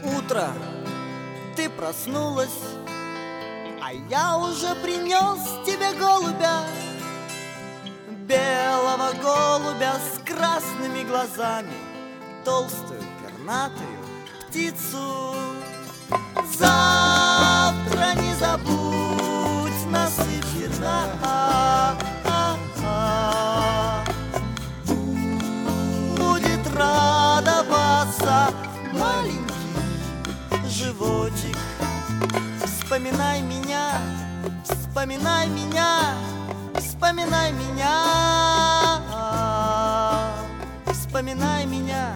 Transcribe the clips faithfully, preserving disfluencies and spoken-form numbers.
Утро, ты проснулась, а я уже принес тебе голубя, белого голубя с красными глазами, толстую пернатую птицу. Завтра не забудь насыпь зерна, будет радоваться маленький животик. Вспоминай меня, вспоминай меня, вспоминай меня, вспоминай меня,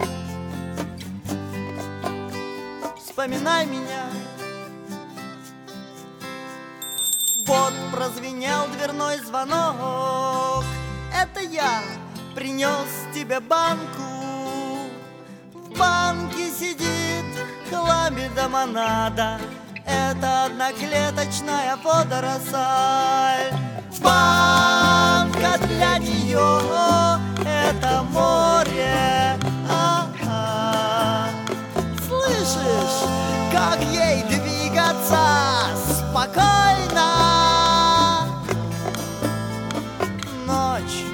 вспоминай меня. Вот прозвенел дверной звонок, это я принес тебе банку. В банке сидит хламида монада, это одноклеточная водоросль. Банка для нее — это море. А-а. Слышишь, как ей двигаться спокойно? Ночь,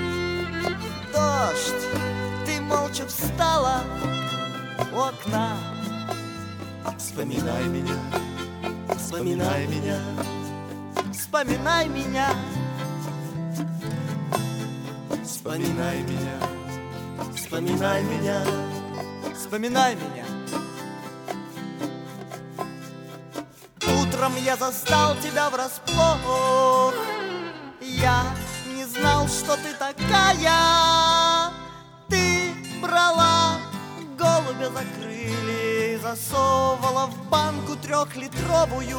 дождь, ты молча встала у окна. Вспоминай меня, вспоминай меня, вспоминай меня, вспоминай меня, вспоминай меня, вспоминай меня. Утром я застал тебя врасплох, я не знал, что ты такая. Ты брала голубя за крылья, засовывала в банку трехлитровую.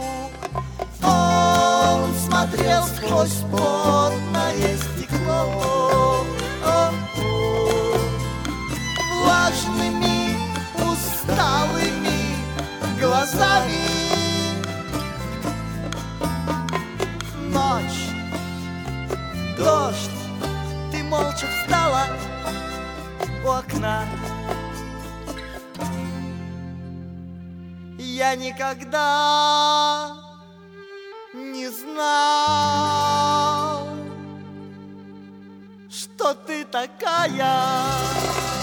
Он смотрел сквозь потное стекло влажными, усталыми глазами. Ночь, дождь, ты молча встала у окна. Я никогда не знал, что ты такая.